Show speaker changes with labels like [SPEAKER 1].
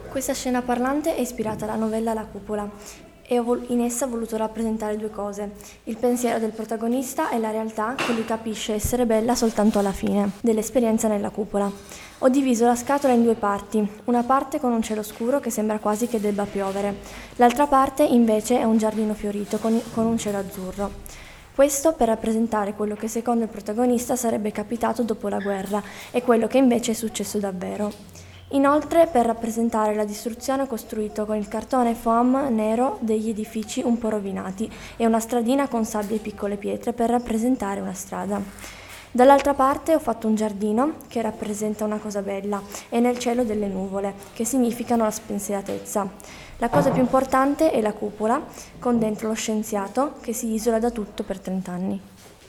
[SPEAKER 1] Questa scena parlante è ispirata alla novella La cupola e in essa ho voluto rappresentare due cose: il pensiero del protagonista e la realtà che lui capisce essere bella soltanto alla fine dell'esperienza nella cupola. Ho diviso la scatola in due parti, una parte con un cielo scuro che sembra quasi che debba piovere, l'altra parte invece è un giardino fiorito con un cielo azzurro. Questo per rappresentare quello che secondo il protagonista sarebbe capitato dopo la guerra e quello che invece è successo davvero. Inoltre per rappresentare la distruzione costruito con il cartone foam nero degli edifici un po' rovinati e una stradina con sabbia e piccole pietre per rappresentare una strada. Dall'altra parte ho fatto un giardino che rappresenta una cosa bella e nel cielo delle nuvole che significano la spensieratezza. La cosa più importante è la cupola con dentro lo scienziato che si isola da tutto per 30 anni.